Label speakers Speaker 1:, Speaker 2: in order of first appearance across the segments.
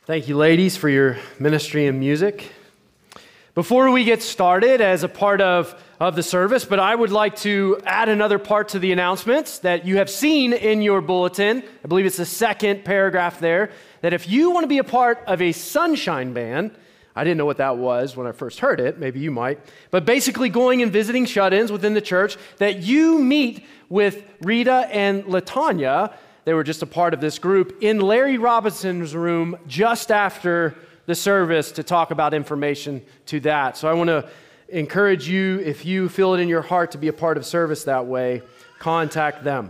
Speaker 1: Thank you, ladies, for your ministry and music. Before we get started as a part of the service, but I would like to add another part to the announcements that you have seen in your bulletin. I believe it's the second paragraph there, that if you want to be a part of a Sunshine Band, I didn't know what that was when I first heard it, maybe you might, but basically going and visiting shut-ins within the church, that you meet with Rita and LaTanya. They were just a part of this group in Larry Robinson's room just after the service to talk about information to that. So I want to encourage you, if you feel it in your heart to be a part of service that way, contact them.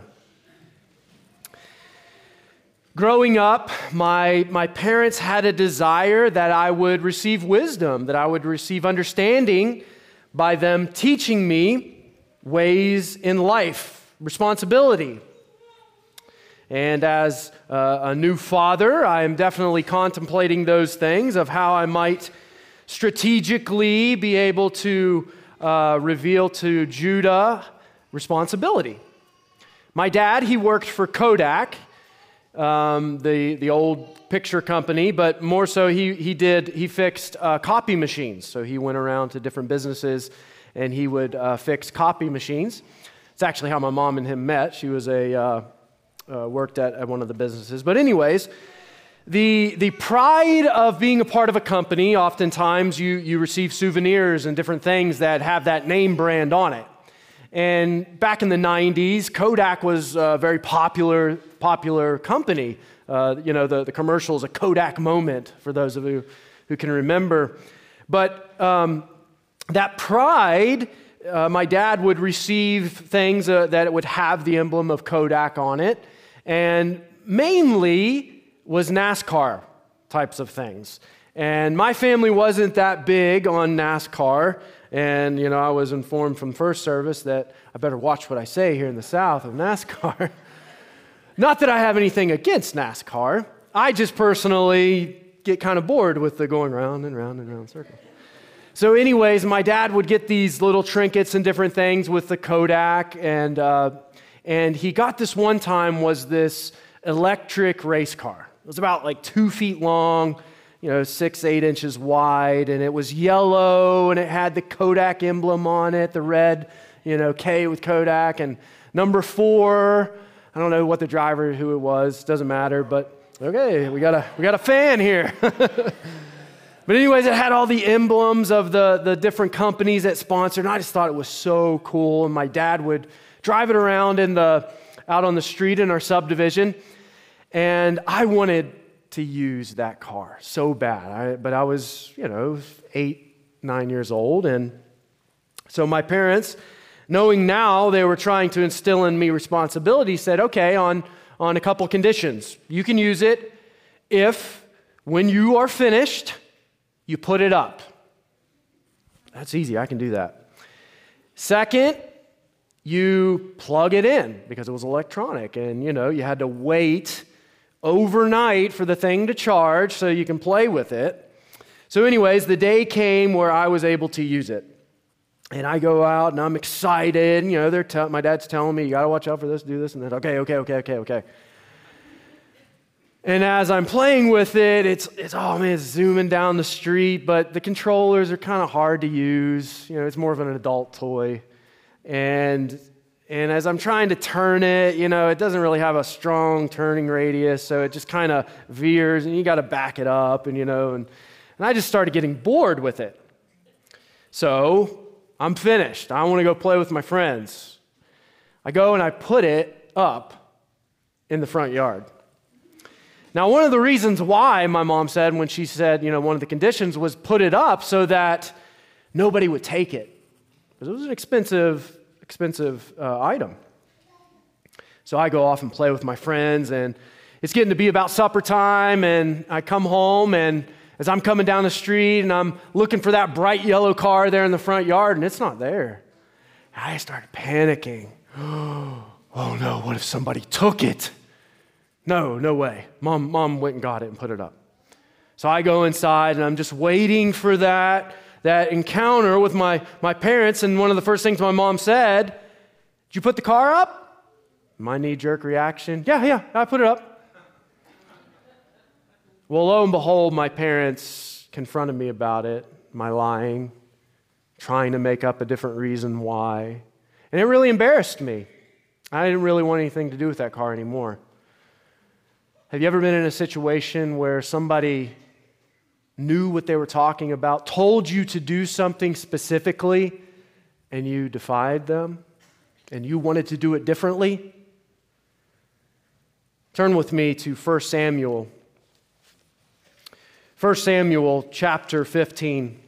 Speaker 1: Growing up, my parents had a desire that I would receive wisdom, that I would receive understanding by them teaching me ways in life, responsibility. And as a new father, I am definitely contemplating those things of how I might strategically be able to reveal to Judah responsibility. My dad, he worked for Kodak, the old picture company, but more so he fixed copy machines. So he went around to different businesses and he would fix copy machines. It's actually how my mom and him met. She was worked at one of the businesses. But anyways, the pride of being a part of a company, oftentimes you receive souvenirs and different things that have that name brand on it. And back in the 90s, Kodak was a very popular company. The commercial is a Kodak moment for those of you who can remember. But that pride, my dad would receive things that would have the emblem of Kodak on it, and mainly was NASCAR types of things. And my family wasn't that big on NASCAR, and I was informed from first service that I better watch what I say here in the South of NASCAR. Not that I have anything against NASCAR. I just personally get kind of bored with the going round and round and round circle. So anyways, my dad would get these little trinkets and different things with the Kodak, and he got this one time was this electric race car. It was about like 2 feet long, 6-8 inches wide, and it was yellow, and it had the Kodak emblem on it, the red, K with Kodak, and number 4. I don't know what the driver, who it was, doesn't matter, but okay, we got a fan here. But anyways, it had all the emblems of the different companies that sponsored, and I just thought it was so cool. And my dad would drive it around out on the street in our subdivision, and I wanted to use that car so bad. But I was, 8, 9 years old, and so my parents, knowing now they were trying to instill in me responsibility, said, okay, on a couple conditions. You can use it if, when you are finished, you put it up. That's easy, I can do that. Second, you plug it in because it was electronic, and you had to wait overnight for the thing to charge so you can play with it. So anyways, the day came where I was able to use it. And I go out and I'm excited, my dad's telling me, you gotta watch out for this, do this, and then okay. And as I'm playing with it, it's zooming down the street, but the controllers are kind of hard to use. It's more of an adult toy. And as I'm trying to turn it, it doesn't really have a strong turning radius, so it just kind of veers, and you got to back it up, and I just started getting bored with it. So I'm finished. I want to go play with my friends. I go and I put it up in the front yard. Now, one of the reasons why my mom said, when she said, one of the conditions was put it up so that nobody would take it. Because it was an expensive item. So I go off and play with my friends, and it's getting to be about supper time, and I come home, and as I'm coming down the street, and I'm looking for that bright yellow car there in the front yard, and it's not there. I started panicking. Oh no, what if somebody took it? No way. Mom went and got it and put it up. So I go inside, and I'm just waiting for that encounter with my parents, and one of the first things my mom said, did you put the car up? My knee-jerk reaction, yeah, I put it up. Well, lo and behold, my parents confronted me about it, my lying, trying to make up a different reason why. And it really embarrassed me. I didn't really want anything to do with that car anymore. Have you ever been in a situation where somebody knew what they were talking about, told you to do something specifically, and you defied them, and you wanted to do it differently? Turn with me to 1 Samuel. 1 Samuel chapter 15.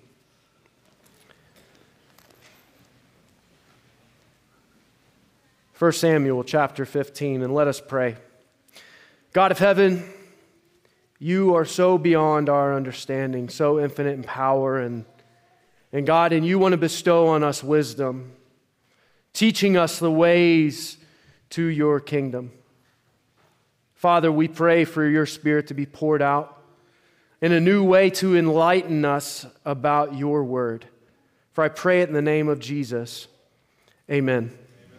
Speaker 1: First Samuel chapter 15, and let us pray. God of heaven, you are so beyond our understanding, so infinite in power, and God, and you want to bestow on us wisdom, teaching us the ways to your kingdom. Father, we pray for your Spirit to be poured out in a new way to enlighten us about your word. For I pray it in the name of Jesus. Amen.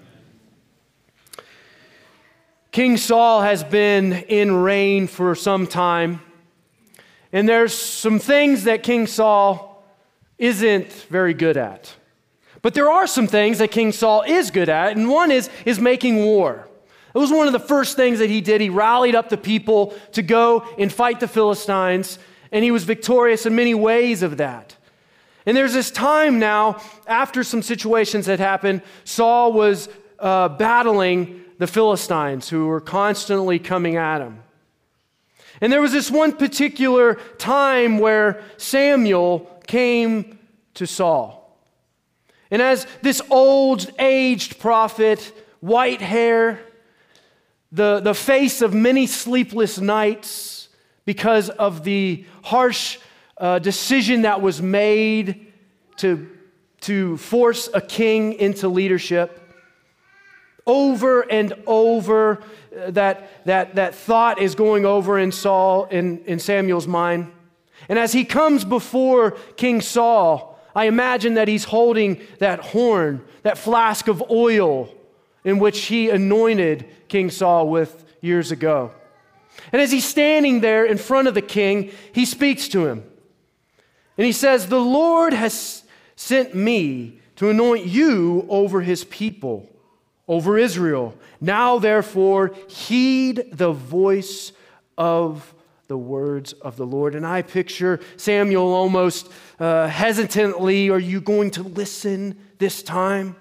Speaker 1: King Saul has been in reign for some time, and there's some things that King Saul isn't very good at. But there are some things that King Saul is good at, and one is making war. It was one of the first things that he did. He rallied up the people to go and fight the Philistines, and he was victorious in many ways of that. And there's this time now, after some situations had happened, Saul was battling the Philistines who were constantly coming at him. And there was this one particular time where Samuel came to Saul. And as this old, aged prophet, white hair, the face of many sleepless nights because of the harsh decision that was made to force a king into leadership, over and over, that thought is going over in Samuel's mind. And as he comes before King Saul, I imagine that he's holding that horn, that flask of oil in which he anointed King Saul with years ago. And as he's standing there in front of the king, he speaks to him. And he says, "The Lord has sent me to anoint you over his people, over Israel. Now, therefore, heed the voice of the words of the Lord." And I picture Samuel almost hesitantly, "Are you going to listen this time?"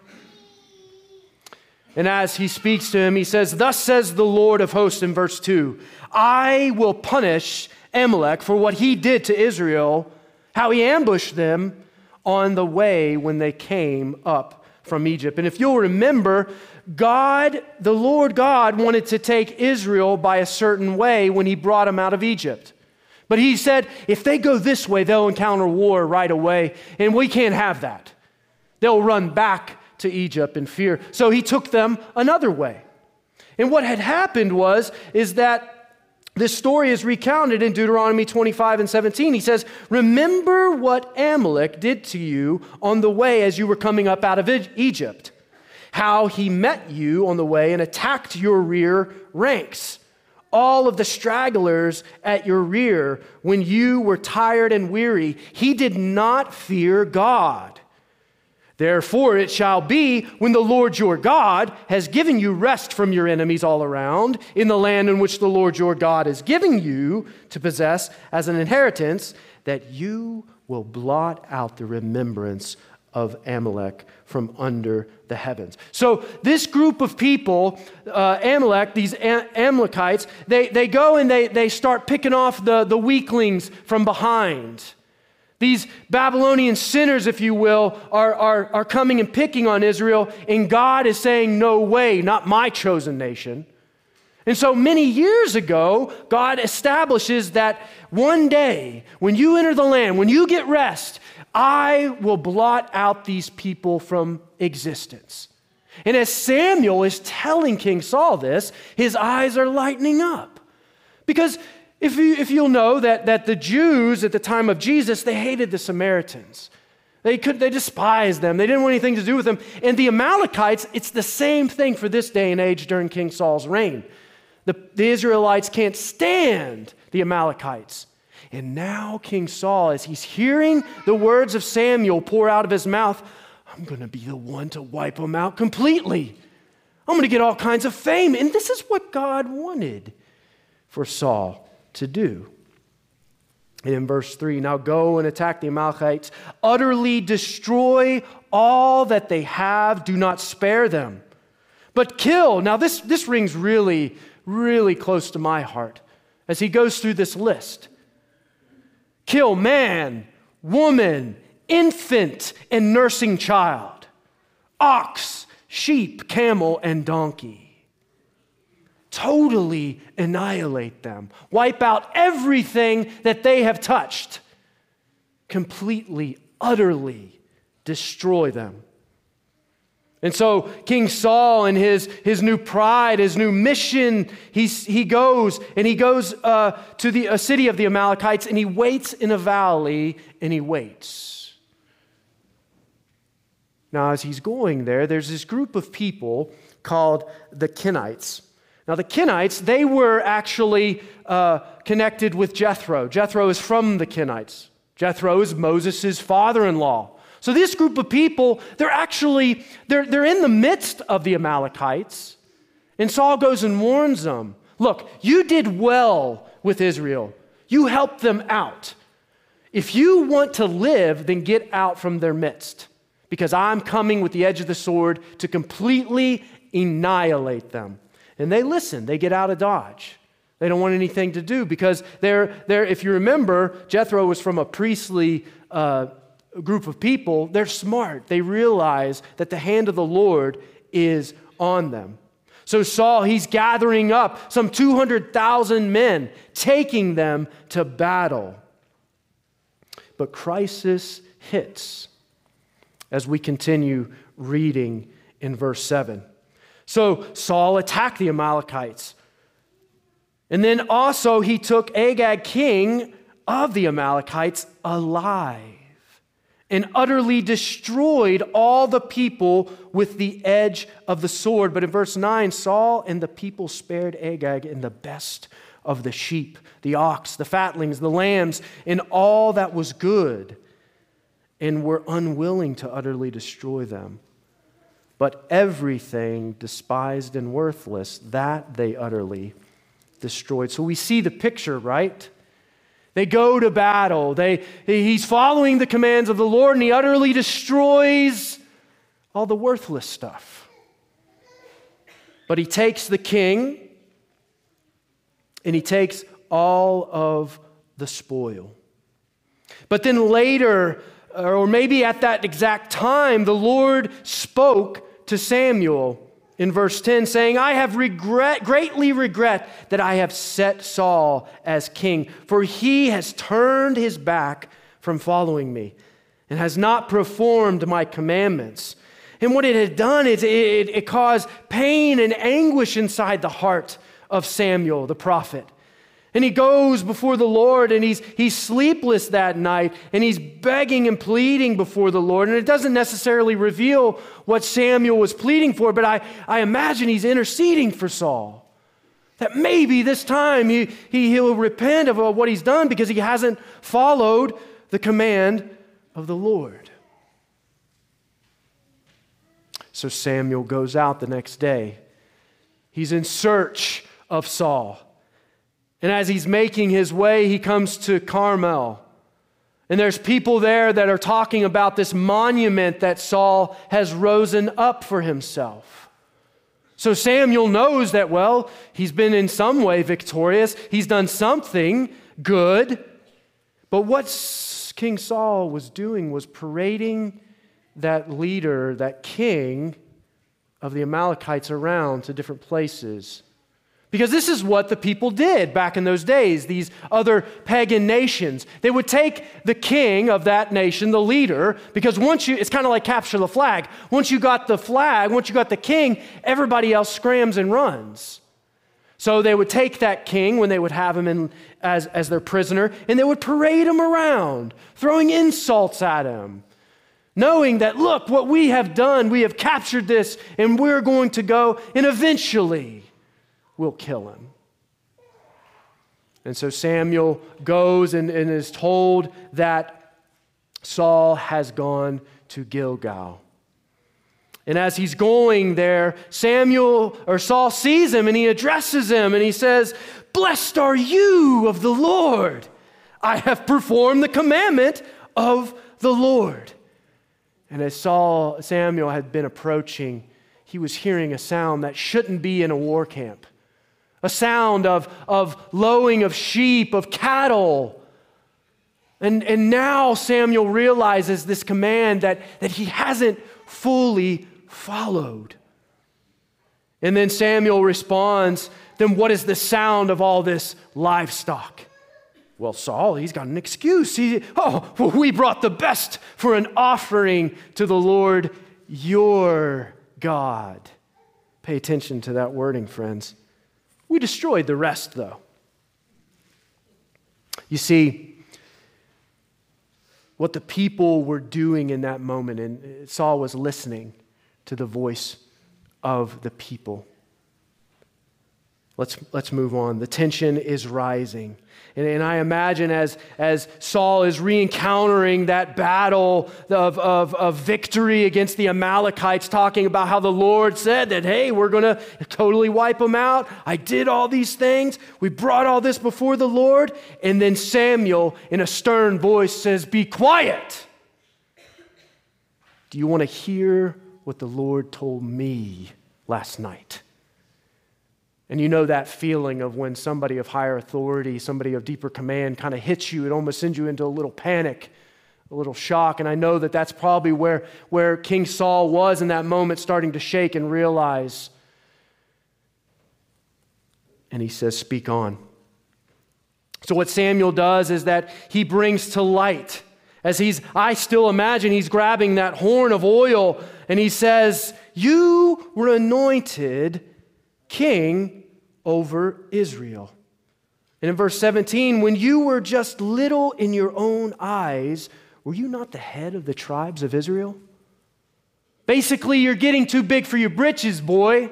Speaker 1: And as he speaks to him, he says, "Thus says the Lord of hosts," in verse 2, "I will punish Amalek for what he did to Israel, how he ambushed them on the way when they came up from Egypt." And if you'll remember, God, the Lord God, wanted to take Israel by a certain way when he brought them out of Egypt. But he said, if they go this way, they'll encounter war right away, and we can't have that. They'll run back to Egypt in fear. So he took them another way. And what had happened is that this story is recounted in Deuteronomy 25 and 17. He says, "Remember what Amalek did to you on the way as you were coming up out of Egypt, how he met you on the way and attacked your rear ranks, all of the stragglers at your rear when you were tired and weary. He did not fear God. Therefore it shall be when the Lord your God has given you rest from your enemies all around in the land in which the Lord your God is giving you to possess as an inheritance, that you will blot out the remembrance of Amalek from under the heavens." So this group of people, Amalek, these Amalekites, they go and they start picking off the weaklings from behind. These Babylonian sinners, if you will, are coming and picking on Israel, and God is saying, "No way, not my chosen nation." And so many years ago, God establishes that one day, when you enter the land, when you get rest, I will blot out these people from existence. And as Samuel is telling King Saul this, his eyes are lightening up. Because if you'll know that the Jews at the time of Jesus, they hated the Samaritans. They despised them. They didn't want anything to do with them. And the Amalekites, it's the same thing for this day and age during King Saul's reign. The Israelites can't stand the Amalekites. And now King Saul, as he's hearing the words of Samuel pour out of his mouth, I'm going to be the one to wipe them out completely. I'm going to get all kinds of fame. And this is what God wanted for Saul to do. And in verse 3, now go and attack the Amalekites, utterly destroy all that they have, do not spare them, but kill. Now this rings really, really close to my heart as he goes through this list. Kill man, woman, infant, and nursing child, ox, sheep, camel, and donkey. Totally annihilate them. Wipe out everything that they have touched. Completely, utterly destroy them. And so King Saul and his new pride, his new mission, he goes to the city of the Amalekites, and he waits in a valley, and he waits. Now, as he's going there, there's this group of people called the Kenites. Now, the Kenites, they were actually connected with Jethro. Jethro is from the Kenites. Jethro is Moses' father-in-law. So this group of people, they're in the midst of the Amalekites. And Saul goes and warns them, look, you did well with Israel. You helped them out. If you want to live, then get out from their midst, because I'm coming with the edge of the sword to completely annihilate them. And they listen. They get out of Dodge. They don't want anything to do because they're if you remember, Jethro was from a priestly group of people. They're smart. They realize that the hand of the Lord is on them. So Saul, he's gathering up some 200,000 men, taking them to battle. But crisis hits as we continue reading in verse 7. So Saul attacked the Amalekites. And then also he took Agag, king of the Amalekites, alive, and utterly destroyed all the people with the edge of the sword. But in verse 9, Saul and the people spared Agag and the best of the sheep, the ox, the fatlings, the lambs, and all that was good, and were unwilling to utterly destroy them. But everything despised and worthless, that they utterly destroyed. So we see the picture, right? They go to battle. He's following the commands of the Lord, and he utterly destroys all the worthless stuff. But he takes the king, and he takes all of the spoil. But then later, or maybe at that exact time, the Lord spoke to Samuel in verse 10, saying, I have greatly regret that I have set Saul as king, for he has turned his back from following me and has not performed my commandments. And what it had done is it caused pain and anguish inside the heart of Samuel, the prophet. And he goes before the Lord, and he's sleepless that night, and he's begging and pleading before the Lord. And it doesn't necessarily reveal what Samuel was pleading for, but I imagine he's interceding for Saul. That maybe this time he'll repent of what he's done because he hasn't followed the command of the Lord. So Samuel goes out the next day. He's in search of Saul. And as he's making his way, he comes to Carmel. And there's people there that are talking about this monument that Saul has risen up for himself. So Samuel knows that, well, he's been in some way victorious. He's done something good. But what King Saul was doing was parading that leader, that king of the Amalekites around to different places. Because this is what the people did back in those days, these other pagan nations. They would take the king of that nation, the leader, because it's kind of like capture the flag. Once you got the flag, once you got the king, everybody else scrams and runs. So they would take that king when they would have him as their prisoner, and they would parade him around, throwing insults at him, knowing that, look, what we have done, we have captured this, and we're going to go, and eventually we'll kill him. And so Samuel goes and is told that Saul has gone to Gilgal. And as he's going there, Saul sees him and he addresses him and he says, "Blessed are you of the Lord. I have performed the commandment of the Lord." And as Samuel had been approaching, he was hearing a sound that shouldn't be in a war camp. A sound of lowing of sheep, of cattle. And now Samuel realizes this command that he hasn't fully followed. And then Samuel responds, "Then what is the sound of all this livestock?" Well, Saul, he's got an excuse. We brought the best for an offering to the Lord your God. Pay attention to that wording, friends. We destroyed the rest, though. You see, what the people were doing in that moment, and Saul was listening to the voice of the people. Let's move on. The tension is rising. And I imagine as Saul is re-encountering that battle of victory against the Amalekites, talking about how the Lord said that, hey, we're going to totally wipe them out. I did all these things. We brought all this before the Lord. And then Samuel, in a stern voice, says, "Be quiet. Do you want to hear what the Lord told me last night?" And you know that feeling of when somebody of higher authority, somebody of deeper command kind of hits you, it almost sends you into a little panic, a little shock. And I know that that's probably where King Saul was in that moment, starting to shake and realize. And he says, "Speak on." So what Samuel does is that he brings to light, I still imagine he's grabbing that horn of oil and he says, "You were anointed king over Israel." And in verse 17, "When you were just little in your own eyes, were you not the head of the tribes of Israel?" Basically, you're getting too big for your britches, boy.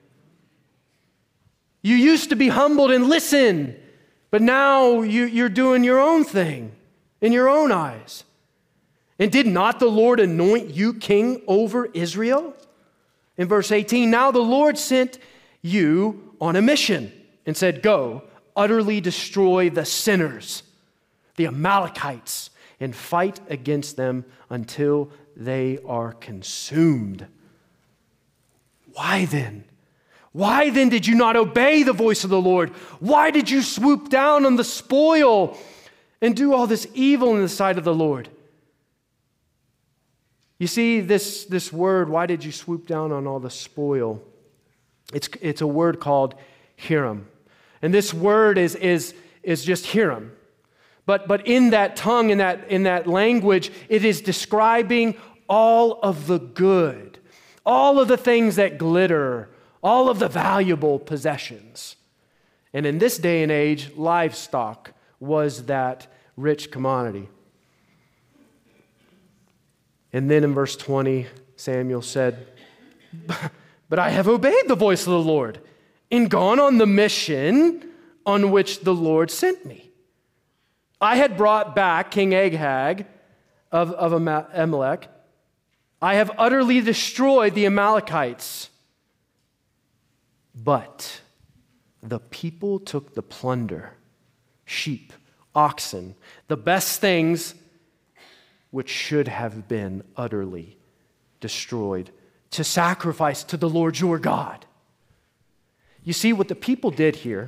Speaker 1: You used to be humbled and listen, but now you're doing your own thing in your own eyes. "And did not the Lord anoint you king over Israel?" In verse 18, "Now the Lord sent you on a mission and said, 'Go, utterly destroy the sinners, the Amalekites, and fight against them until they are consumed.' Why then? Why then did you not obey the voice of the Lord? Why did you swoop down on the spoil and do all this evil in the sight of the Lord?" You see, this word, "why did you swoop down on all the spoil?" It's a word called Hiram. And this word is just Hiram. But in that tongue, in that language, it is describing all of the good, all of the things that glitter, all of the valuable possessions. And in this day and age, livestock was that rich commodity. And then in verse 20, Samuel said, "But I have obeyed the voice of the Lord and gone on the mission on which the Lord sent me. I had brought back King Agag of Amalek. I have utterly destroyed the Amalekites. But the people took the plunder, sheep, oxen, the best things which should have been utterly destroyed, to sacrifice to the Lord your God." You see what the people did here?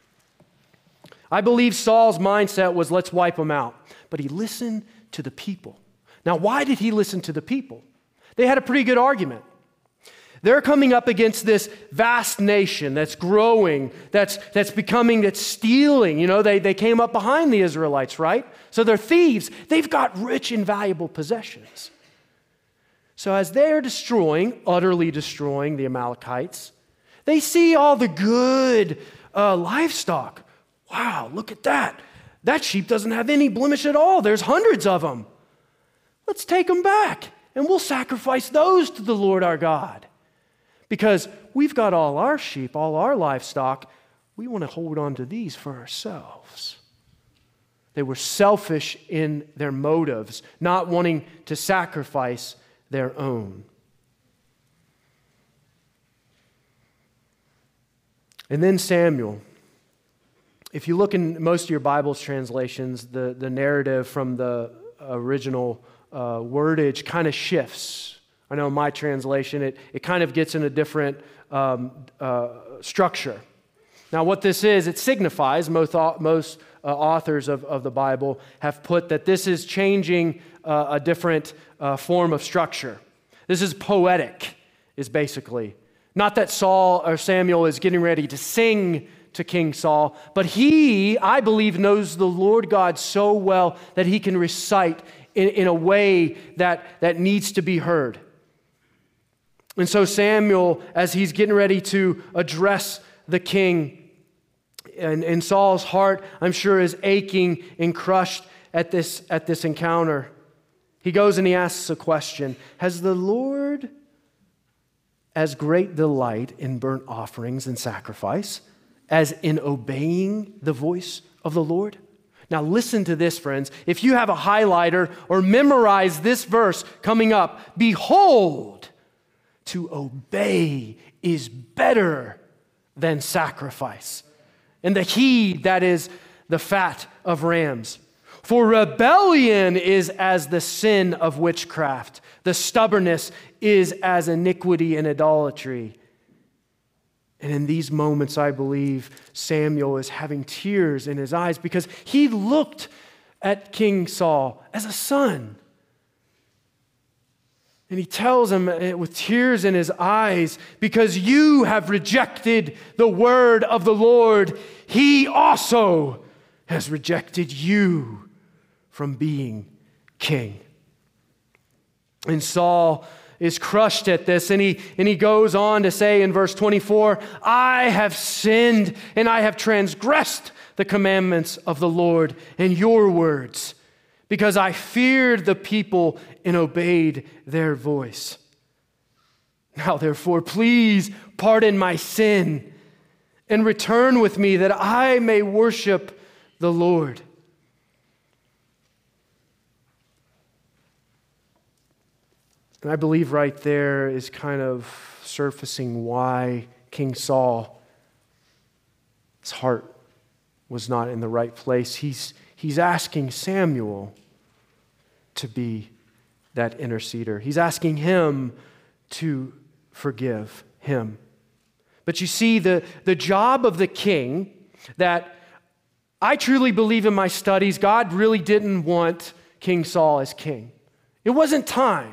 Speaker 1: I believe Saul's mindset was, let's wipe them out. But he listened to the people. Now, why did he listen to the people? They had a pretty good argument. They're coming up against this vast nation that's growing, that's stealing. You know, they came up behind the Israelites, right? So they're thieves. They've got rich and valuable possessions. So as they're utterly destroying the Amalekites, they see all the good livestock. Wow, look at that. That sheep doesn't have any blemish at all. There's hundreds of them. Let's take them back, and we'll sacrifice those to the Lord our God. Because we've got all our sheep, all our livestock. we want to hold on to these for ourselves. They were selfish in their motives, not wanting to sacrifice their own. And then Samuel. If you look in most of your Bible's translations, the narrative from the original wordage kind of shifts. I know in my translation, it kind of gets in a different structure. Now, what this is, it signifies, most authors of the Bible have put that this is changing a different form of structure. This is poetic, is basically. Not that Saul or Samuel is getting ready to sing to King Saul, but he, I believe, knows the Lord God so well that he can recite in a way that needs to be heard. And so Samuel, as he's getting ready to address the king, and Saul's heart, I'm sure, is aching and crushed at this encounter. He goes and he asks a question. Has the Lord as great delight in burnt offerings and sacrifice as in obeying the voice of the Lord? Now listen to this, friends. If you have a highlighter or memorize this verse coming up, behold, to obey is better than sacrifice, and the heed that is the fat of rams. For rebellion is as the sin of witchcraft. The stubbornness is as iniquity and idolatry. And in these moments, I believe Samuel is having tears in his eyes because he looked at King Saul as a son. And he tells him with tears in his eyes, because you have rejected the word of the Lord, he also has rejected you from being king. And Saul is crushed at this, and he goes on to say in verse 24, I have sinned and I have transgressed the commandments of the Lord and your words, because I feared the people and obeyed their voice. Now therefore, please pardon my sin and return with me that I may worship the Lord. And I believe right there is kind of surfacing why King Saul's heart was not in the right place. He's asking Samuel to be that interceder. He's asking him to forgive him. But you see, the job of the king, that I truly believe in my studies, God really didn't want King Saul as king. It wasn't time.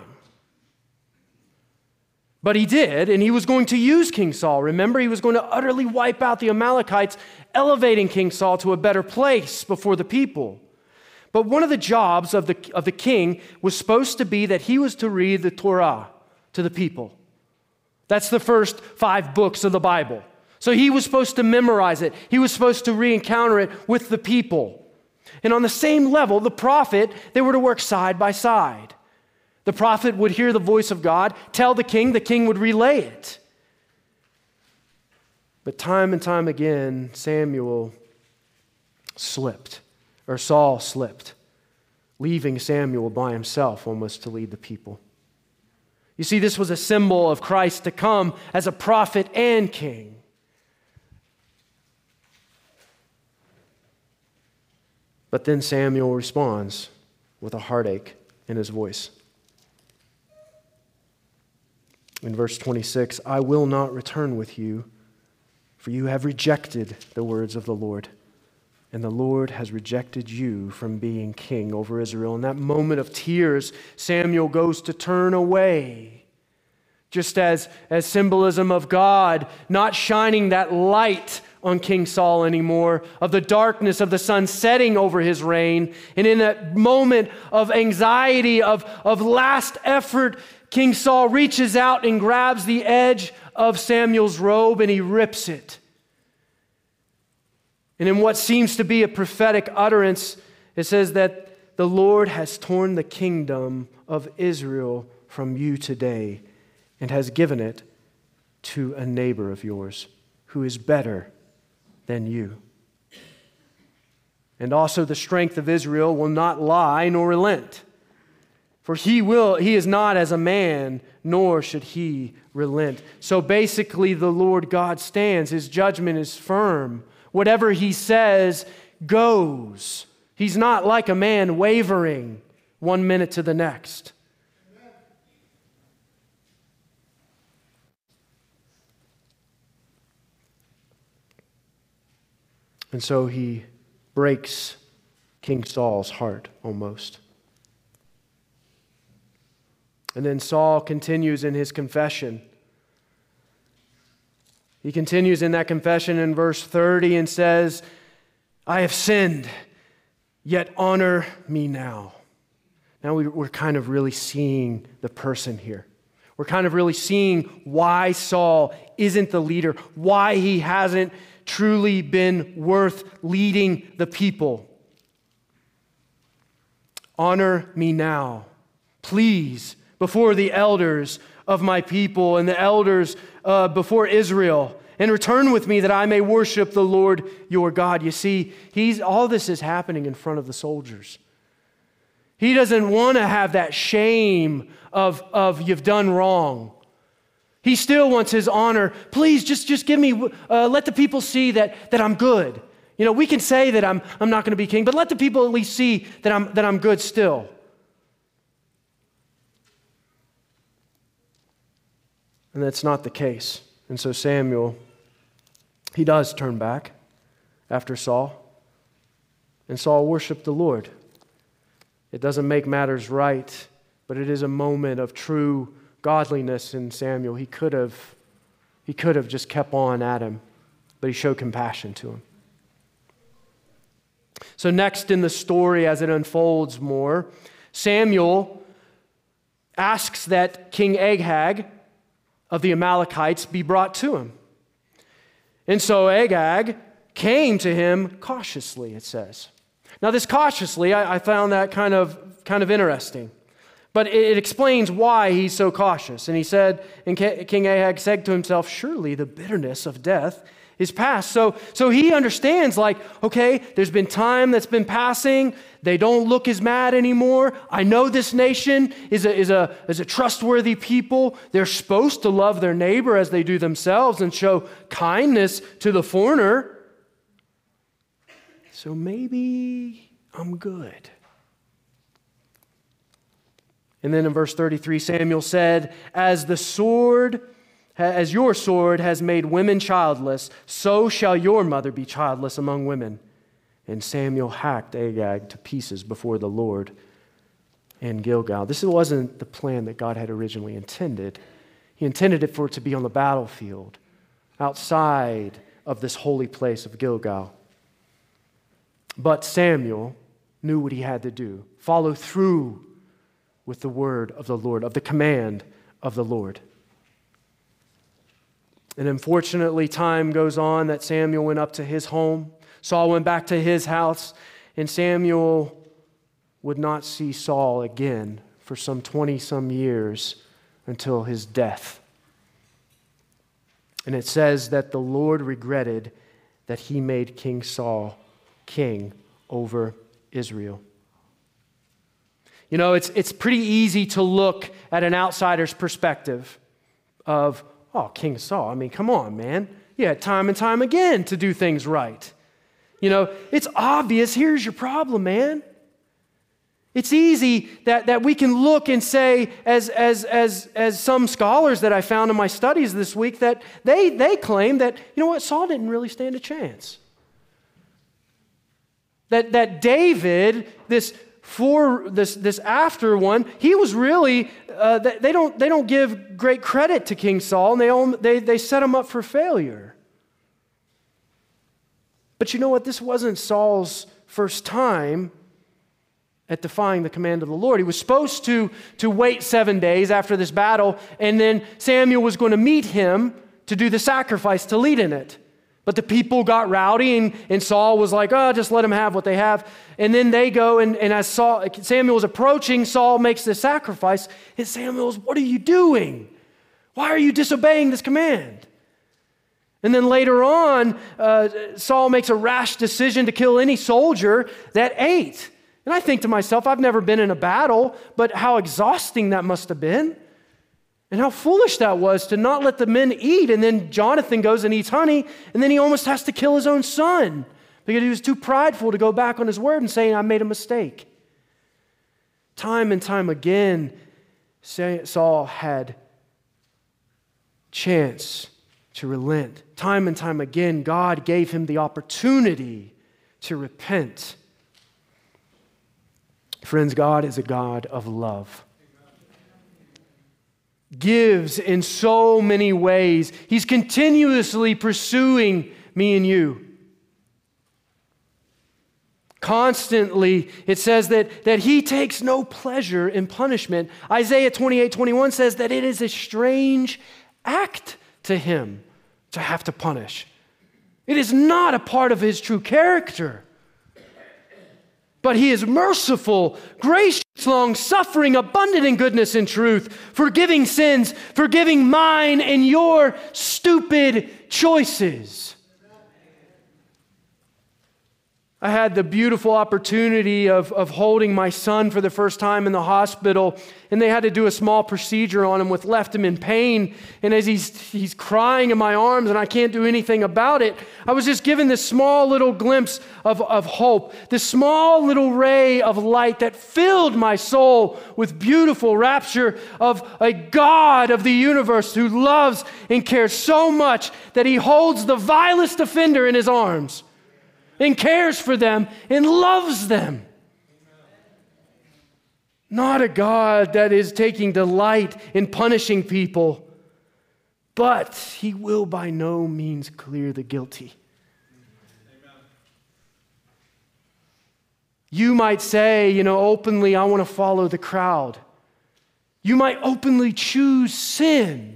Speaker 1: But he did, and he was going to use King Saul. Remember, he was going to utterly wipe out the Amalekites, elevating King Saul to a better place before the people. But one of the jobs of the king was supposed to be that he was to read the Torah to the people. That's the first 5 books of the Bible. So he was supposed to memorize it. He was supposed to re-encounter it with the people. And on the same level, the prophet, they were to work side by side. The prophet would hear the voice of God, tell the king would relay it. But time and time again, Saul slipped, leaving Samuel by himself almost to lead the people. You see, this was a symbol of Christ to come as a prophet and king. But then Samuel responds with a heartache in his voice. In verse 26, I will not return with you, for you have rejected the words of the Lord, and the Lord has rejected you from being king over Israel. In that moment of tears, Samuel goes to turn away, just as symbolism of God not shining that light on King Saul anymore, of the darkness of the sun setting over his reign. And in that moment of anxiety, of last effort, King Saul reaches out and grabs the edge of Samuel's robe and he rips it. And in what seems to be a prophetic utterance, it says that the Lord has torn the kingdom of Israel from you today and has given it to a neighbor of yours who is better than you. And also the strength of Israel will not lie nor relent. For he is not as a man, nor should he relent. So basically the Lord God stands. His judgment is firm. Whatever he says goes. He's not like a man wavering 1 minute to the next. And so he breaks King Saul's heart almost. And then Saul continues in his confession. He continues in that confession in verse 30 and says, I have sinned, yet honor me now. Now we're kind of really seeing the person here. We're kind of really seeing why Saul isn't the leader, why he hasn't truly been worth leading the people. Honor me now, please, before the elders of my people and the elders before Israel, and return with me that I may worship the Lord your God. You see, all this is happening in front of the soldiers. He doesn't want to have that shame of you've done wrong. He still wants his honor. Please, just give me, let the people see that I'm good. You know, we can say that I'm not going to be king, but let the people at least see that I'm good still. And that's not the case. And so Samuel, he does turn back after Saul. And Saul worshiped the Lord. It doesn't make matters right, but it is a moment of true godliness in Samuel. He could have just kept on at him, but he showed compassion to him. So next in the story, as it unfolds more, Samuel asks that King Agag of the Amalekites be brought to him. And so Agag came to him cautiously, it says. Now this cautiously, I found that kind of interesting. But it explains why he's so cautious. And he said, and King Ahab said to himself, surely the bitterness of death is past. So he understands, like, okay, there's been time that's been passing. They don't look as mad anymore. I know this nation is a trustworthy people. They're supposed to love their neighbor as they do themselves and show kindness to the foreigner. So maybe I'm good. And then in verse 33, Samuel said, as your sword has made women childless, so shall your mother be childless among women. And Samuel hacked Agag to pieces before the Lord in Gilgal. This wasn't the plan that God had originally intended. He intended it for it to be on the battlefield, outside of this holy place of Gilgal. But Samuel knew what he had to do. Follow through with the word of the Lord, of the command of the Lord. And unfortunately, time goes on that Samuel went up to his home. Saul went back to his house, and Samuel would not see Saul again for some 20-some years until his death. And it says that the Lord regretted that he made King Saul king over Israel. You know, it's pretty easy to look at an outsider's perspective of, oh, King Saul, I mean, come on, man. You had time and time again to do things right. You know, it's obvious. Here's your problem, man. It's easy that we can look and say, as some scholars that I found in my studies this week, that they claim that, you know what, Saul didn't really stand a chance. That David, this after one, he was really, they don't give great credit to King Saul, and they set him up for failure. But you know what? This wasn't Saul's first time at defying the command of the Lord. He was supposed to wait 7 days after this battle, and then Samuel was going to meet him to do the sacrifice, to lead in it. But the people got rowdy, and Saul was like, oh, just let them have what they have. And then they go, and as Samuel was approaching, Saul makes the sacrifice, and Samuel's, what are you doing? Why are you disobeying this command? And then later on, Saul makes a rash decision to kill any soldier that ate. And I think to myself, I've never been in a battle, but how exhausting that must have been. And how foolish that was to not let the men eat. And then Jonathan goes and eats honey, and then he almost has to kill his own son because he was too prideful to go back on his word and say, I made a mistake. Time and time again, Saul had chance to relent. Time and time again, God gave him the opportunity to repent. Friends, God is a God of love. Gives in so many ways. He's continuously pursuing me and you. Constantly, it says that he takes no pleasure in punishment. Isaiah 28:21 says that it is a strange act to him to have to punish. It is not a part of his true character. But he is merciful, gracious, long-suffering, abundant in goodness and truth, forgiving sins, forgiving mine and your stupid choices. I had the beautiful opportunity of holding my son for the first time in the hospital, and they had to do a small procedure on him, which left him in pain. And as he's crying in my arms and I can't do anything about it, I was just given this small little glimpse of hope, this small little ray of light that filled my soul with beautiful rapture of a God of the universe who loves and cares so much that he holds the vilest offender in his arms and cares for them and loves them. Not a God that is taking delight in punishing people, but he will by no means clear the guilty. Amen. You might say, openly, I want to follow the crowd. You might openly choose sin.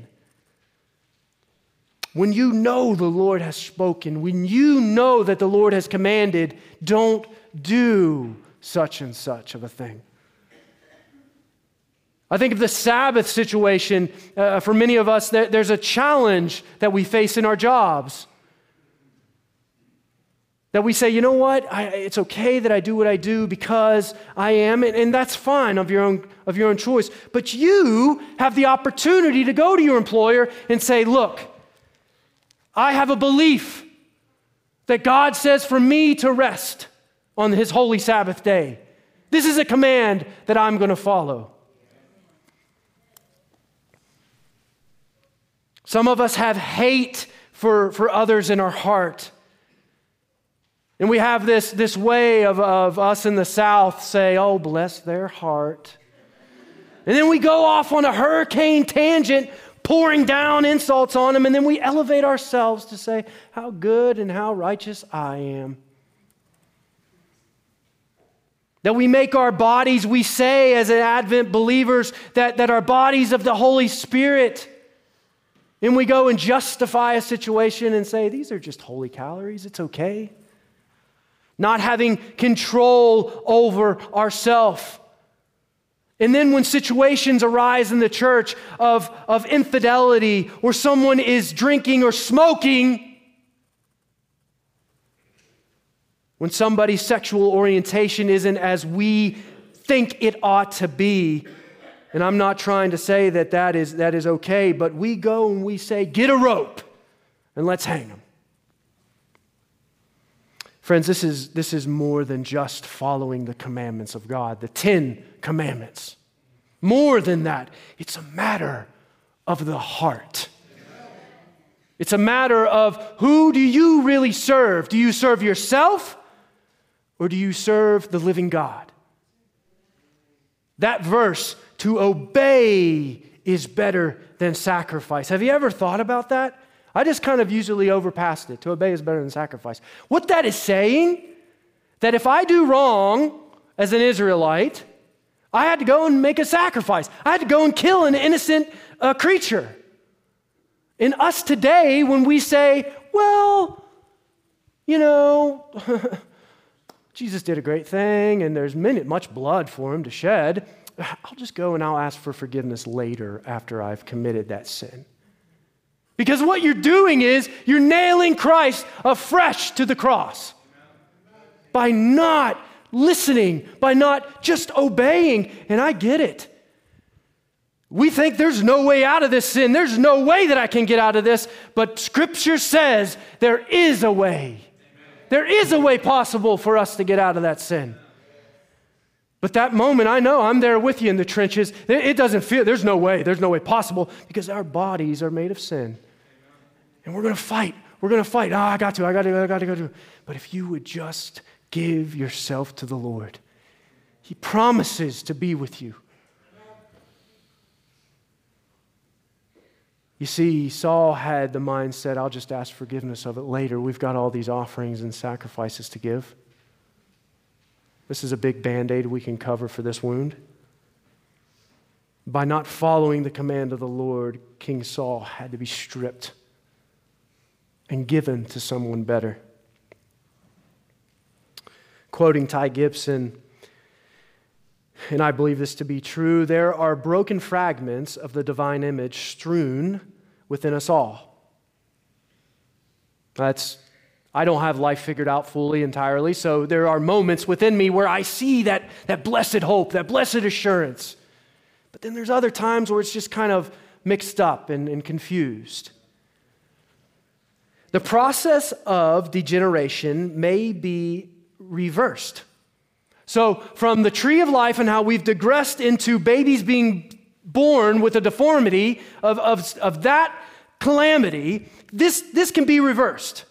Speaker 1: When you know the Lord has spoken, when you know that the Lord has commanded, don't do such and such of a thing. I think of the Sabbath situation. For many of us, there's a challenge that we face in our jobs. That we say, you know what, it's okay that I do what I do because I am, and that's fine of your own choice. But you have the opportunity to go to your employer and say, look, I have a belief that God says for me to rest on his holy Sabbath day. This is a command that I'm going to follow. Some of us have hate for others in our heart. And we have this way of us in the South say, oh, bless their heart. And then we go off on a hurricane tangent, pouring down insults on them, and then we elevate ourselves to say how good and how righteous I am. That we make our bodies, we say as Advent believers, that our bodies of the Holy Spirit, and we go and justify a situation and say, these are just holy calories, it's okay. Not having control over ourselves. And then when situations arise in the church of infidelity, or someone is drinking or smoking, when somebody's sexual orientation isn't as we think it ought to be, and I'm not trying to say that is okay, but we go and we say, get a rope and let's hang them. Friends, this is more than just following the commandments of God, the 10 commandments. More than that, it's a matter of the heart. It's a matter of who do you really serve? Do you serve yourself or do you serve the living God? That verse, to obey is better than sacrifice. Have you ever thought about that? I just kind of usually overpassed it. To obey is better than sacrifice. What that is saying, that if I do wrong as an Israelite, I had to go and make a sacrifice. I had to go and kill an innocent creature. In us today, when we say, well, Jesus did a great thing and there's much blood for him to shed, I'll just go and I'll ask for forgiveness later after I've committed that sin. Because what you're doing is you're nailing Christ afresh to the cross by not listening, by not just obeying. And I get it. We think there's no way out of this sin. There's no way that I can get out of this. But Scripture says there is a way. There is a way possible for us to get out of that sin. But that moment, I know I'm there with you in the trenches. It doesn't feel, there's no way possible, because our bodies are made of sin. And we're going to fight. We're going to fight. I got to. But if you would just give yourself to the Lord, He promises to be with you. You see, Saul had the mindset, I'll just ask forgiveness of it later. We've got all these offerings and sacrifices to give. This is a big Band-Aid we can cover for this wound. By not following the command of the Lord, King Saul had to be stripped and given to someone better. Quoting Ty Gibson, and I believe this to be true, there are broken fragments of the divine image strewn within us all. I don't have life figured out fully, entirely, so there are moments within me where I see that blessed hope, that blessed assurance. But then there's other times where it's just kind of mixed up and confused. The process of degeneration may be reversed. So from the tree of life and how we've digressed into babies being born with a deformity of that calamity, this can be reversed.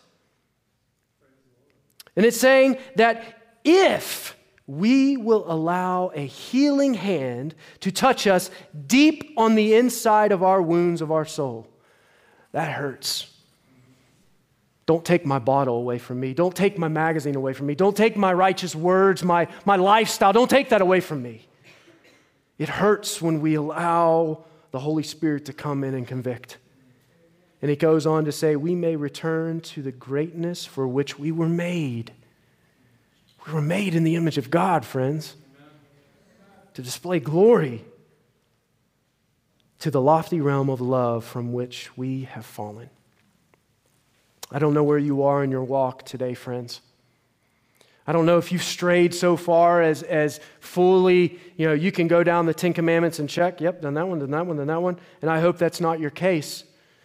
Speaker 1: And it's saying that if we will allow a healing hand to touch us deep on the inside of our wounds of our soul, that hurts. Don't take my bottle away from me. Don't take my magazine away from me. Don't take my righteous words, my lifestyle. Don't take that away from me. It hurts when we allow the Holy Spirit to come in and convict. And he goes on to say, we may return to the greatness for which we were made. We were made in the image of God, friends, to display glory to the lofty realm of love from which we have fallen. I don't know where you are in your walk today, friends. I don't know if you've strayed so far as fully, you can go down the Ten Commandments and check, yep, done that one, done that one, done that one. And I hope that's not your case.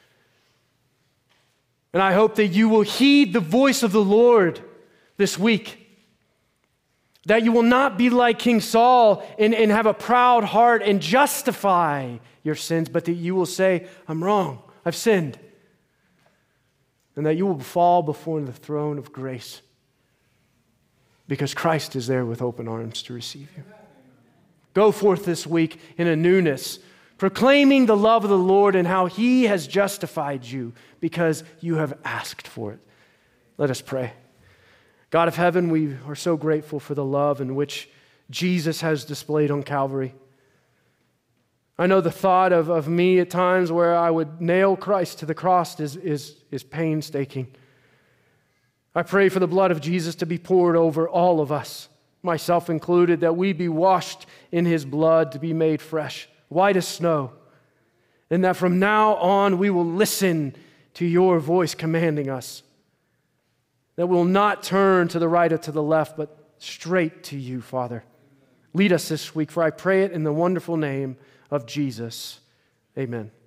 Speaker 1: And I hope that you will heed the voice of the Lord this week. That you will not be like King Saul and have a proud heart and justify your sins, but that you will say, I'm wrong, I've sinned. And that you will fall before the throne of grace because Christ is there with open arms to receive you. Go forth this week in a newness, proclaiming the love of the Lord and how He has justified you because you have asked for it. Let us pray. God of heaven, we are so grateful for the love in which Jesus has displayed on Calvary. I know the thought of me at times where I would nail Christ to the cross is painstaking. I pray for the blood of Jesus to be poured over all of us, myself included, that we be washed in His blood to be made fresh, white as snow, and that from now on we will listen to Your voice commanding us, that we'll not turn to the right or to the left, but straight to You, Father. Lead us this week, for I pray it in the wonderful name of Jesus. Amen.